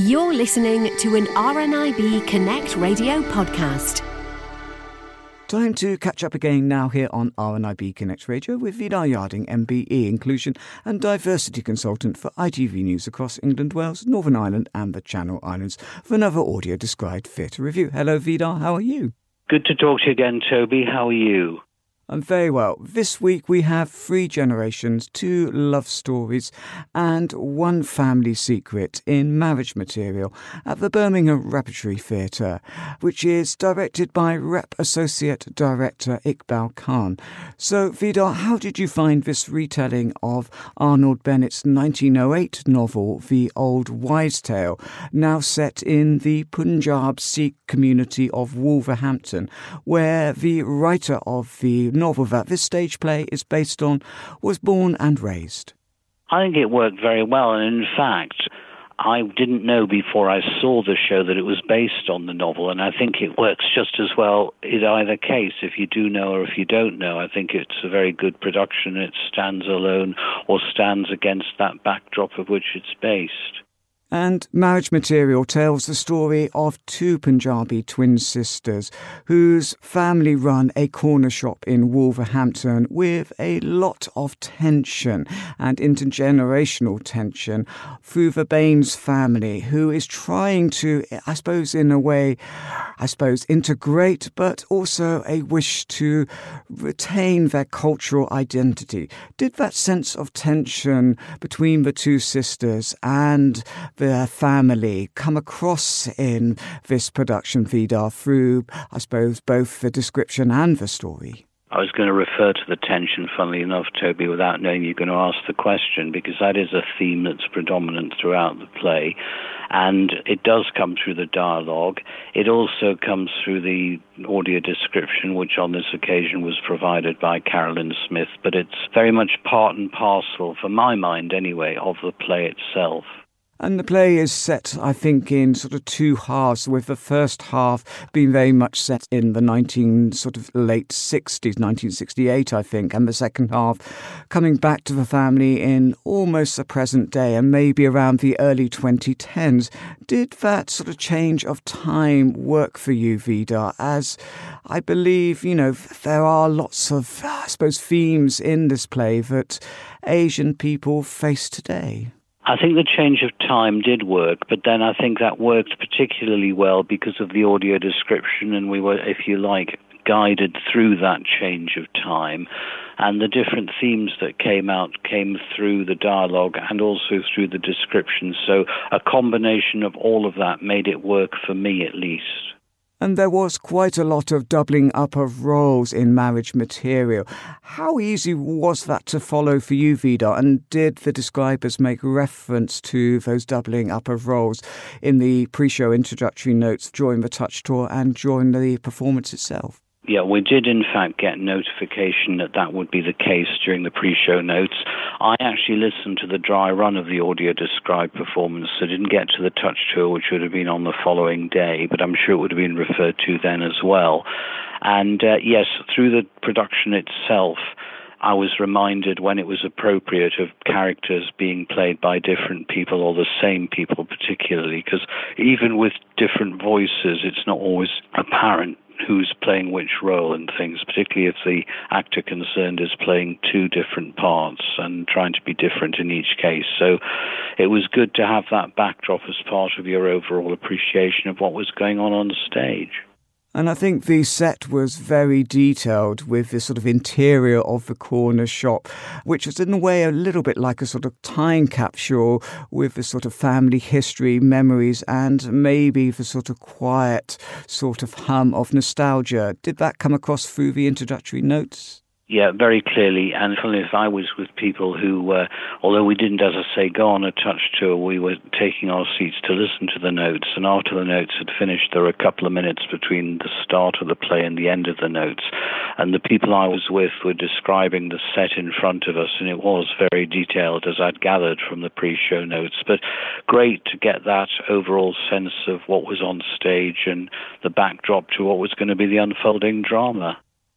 You're listening to an RNIB Connect radio podcast. Time to catch up again now here on RNIB Connect Radio with Vidar Yarding, MBE, Inclusion and Diversity Consultant for ITV News across England, Wales, Northern Ireland and the Channel Islands for another audio-described theatre review. Hello Vidar, how are you? Good to talk to you again, Toby. How are you? I'm very well. This week we have 3 generations, 2 love stories and 1 family secret in Marriage Material at the Birmingham Repertory Theatre, which is directed by Rep Associate Director Iqbal Khan. So, Vidar, how did you find this retelling of Arnold Bennett's 1908 novel, The Old Wives' Tale, now set in the Punjab Sikh community of Wolverhampton, where the writer of the novel that this stage play is based on was born and raised? I think it worked very well, and in fact, I didn't know before I saw the show that it was based on the novel, and I think it works just as well in either case, if you do know or if you don't know. I think it's a very good production. It stands alone or stands against that backdrop of which it's based. And Marriage Material tells the story of 2 Punjabi twin sisters whose family run a corner shop in Wolverhampton with a lot of tension and intergenerational tension through the Baines family, who is trying to, in a way, integrate, but also a wish to retain their cultural identity. Did that sense of tension between the 2 sisters and their family come across in this production, Vidar, through, both the description and the story? I was going to refer to the tension, funnily enough, Toby, without knowing you're going to ask the question, because that is a theme that's predominant throughout the play. And it does come through the dialogue. It also comes through the audio description, which on this occasion was provided by Carolyn Smith. But it's very much part and parcel, for my mind anyway, of the play itself. And the play is set, I think, in sort of 2 halves, with the first half being very much set in the late 60s, 1968, I think, and the second half coming back to the family in almost the present day and maybe around the early 2010s. Did that sort of change of time work for you, Vidar? As I believe, there are lots of, themes in this play that Asian people face today. I think the change of time did work, but then I think that worked particularly well because of the audio description, and we were, if you like, guided through that change of time. And the different themes that came through the dialogue and also through the description. So a combination of all of that made it work for me, at least. And there was quite a lot of doubling up of roles in Marriage Material. How easy was that to follow for you, Vidar? And did the describers make reference to those doubling up of roles in the pre-show introductory notes during the touch tour and during the performance itself? Yeah, we did in fact get notification that would be the case during the pre-show notes. I actually listened to the dry run of the audio-described performance. I didn't get to the touch tour, which would have been on the following day, but I'm sure it would have been referred to then as well. And yes, through the production itself, I was reminded when it was appropriate of characters being played by different people or the same people particularly, because even with different voices, it's not always apparent who's playing which role and things, particularly if the actor concerned is playing 2 different parts and trying to be different in each case. So it was good to have that backdrop as part of your overall appreciation of what was going on the stage. And I think the set was very detailed with the sort of interior of the corner shop, which was in a way a little bit like a sort of time capsule with the sort of family history, memories, and maybe the sort of quiet sort of hum of nostalgia. Did that come across through the introductory notes? Yeah, very clearly. And if I was with people who, although we didn't, as I say, go on a touch tour, we were taking our seats to listen to the notes. And after the notes had finished, there were a couple of minutes between the start of the play and the end of the notes. And the people I was with were describing the set in front of us, and it was very detailed, as I'd gathered from the pre-show notes. But great to get that overall sense of what was on stage and the backdrop to what was going to be the unfolding drama.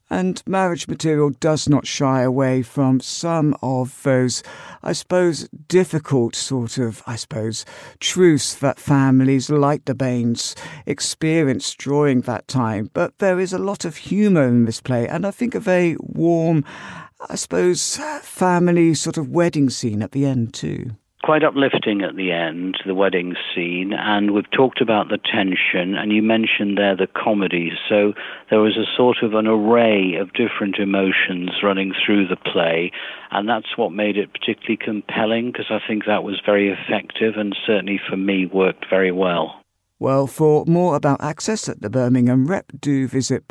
And Marriage Material does not shy away from some of those, I suppose, difficult truths that families like the Baines experienced during that time. But there is a lot of humour in this play, and I think a very warm, I suppose, family sort of wedding scene at the end too. Quite uplifting at the end, the wedding scene, and we've talked about the tension, and you mentioned there the comedy, so there was a sort of an array of different emotions running through the play, and that's what made it particularly compelling, because I think that was very effective and certainly for me worked very well. Well, for more about Access at the Birmingham Rep, do visit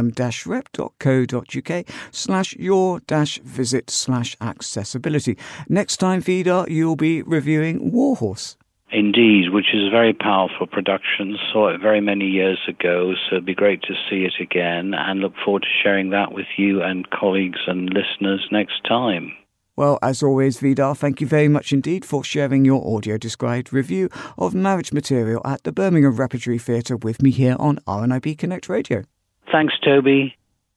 birmingham-rep.co.uk/your-visit/accessibility. Next time, Vidar, you'll be reviewing Warhorse. Indeed, which is a very powerful production. Saw it very many years ago, so it'd be great to see it again, and look forward to sharing that with you and colleagues and listeners next time. Well, as always, Vidar, thank you very much indeed for sharing your audio-described review of Marriage Material at the Birmingham Repertory Theatre with me here on RNIB Connect Radio. Thanks, Toby.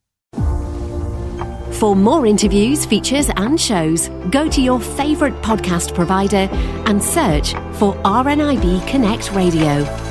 For more interviews, features and shows, go to your favourite podcast provider and search for RNIB Connect Radio.